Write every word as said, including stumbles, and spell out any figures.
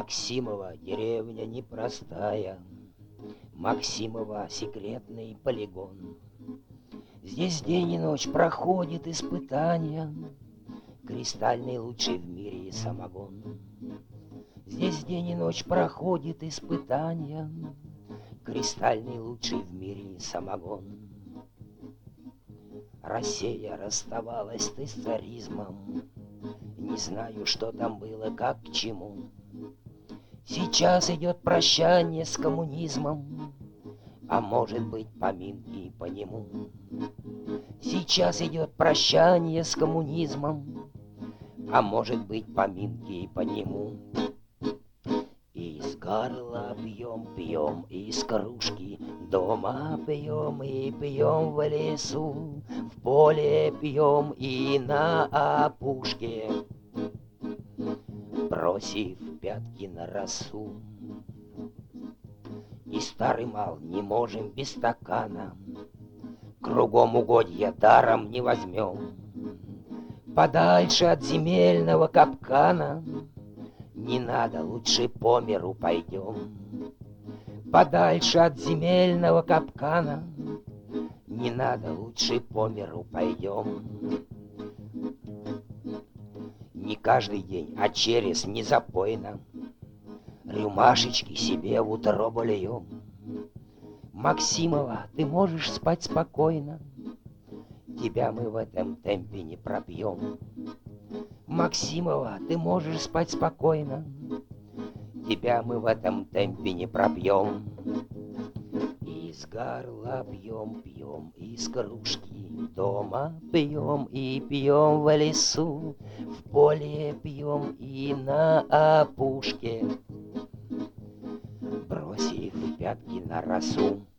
Максимова деревня непростая, Максимова секретный полигон. Здесь день и ночь проходит испытания, Кристальный лучший в мире самогон. Здесь день и ночь проходит испытания, Кристальный лучший в мире самогон. Россия расставалась ты с царизмом, Не знаю, что там было, как к чему. Сейчас идет прощание с коммунизмом, А может быть, поминки по нему. Сейчас идет прощание с коммунизмом, А может быть, поминки по нему. Из горла пьем, пьем, из кружки, Дома пьем и пьем в лесу, В поле пьем и на опушке, Бросив пятки на росу. И старый мал не можем без стакана, Кругом угодья даром не возьмем. Подальше от земельного капкана Не надо, лучше по миру пойдем. Подальше от земельного капкана Не надо, лучше по миру пойдем. Не каждый день, а через незапойно Рюмашечки себе в утробу льем. Максимова, ты можешь спать спокойно, Тебя мы в этом темпе не пропьем. Максимова, ты можешь спать спокойно, Тебя мы в этом темпе не пропьем. Из горла пьем, пьем, из кружки, Дома пьем и пьем в лесу, В поле пьем и на опушке, Бросив пятки на росу.